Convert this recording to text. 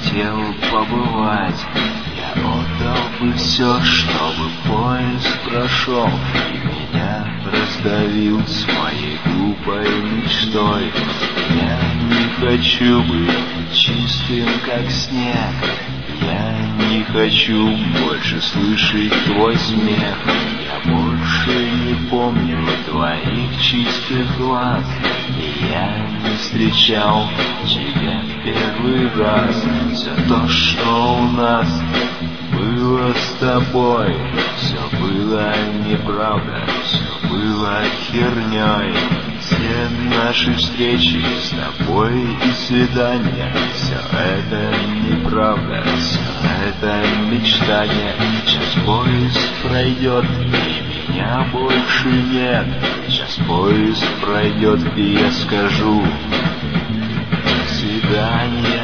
хотел побывать. Я отдал бы все, чтобы поезд прошел и меня раздавил своей глупой мечтой. Я не хочу быть чистым, как снег. Я не хочу больше слышать твой смех. Я больше не помню твоих чистых глаз. И я не встречал тебя в первый раз. Все то, что у нас было с тобой, все было неправда, все было херней. Все наши встречи с тобой и свидания, все это неправда, все это мечтание. Сейчас поезд пройдет, и меня больше нет. Сейчас поезд пройдет, и я скажу: до свидания.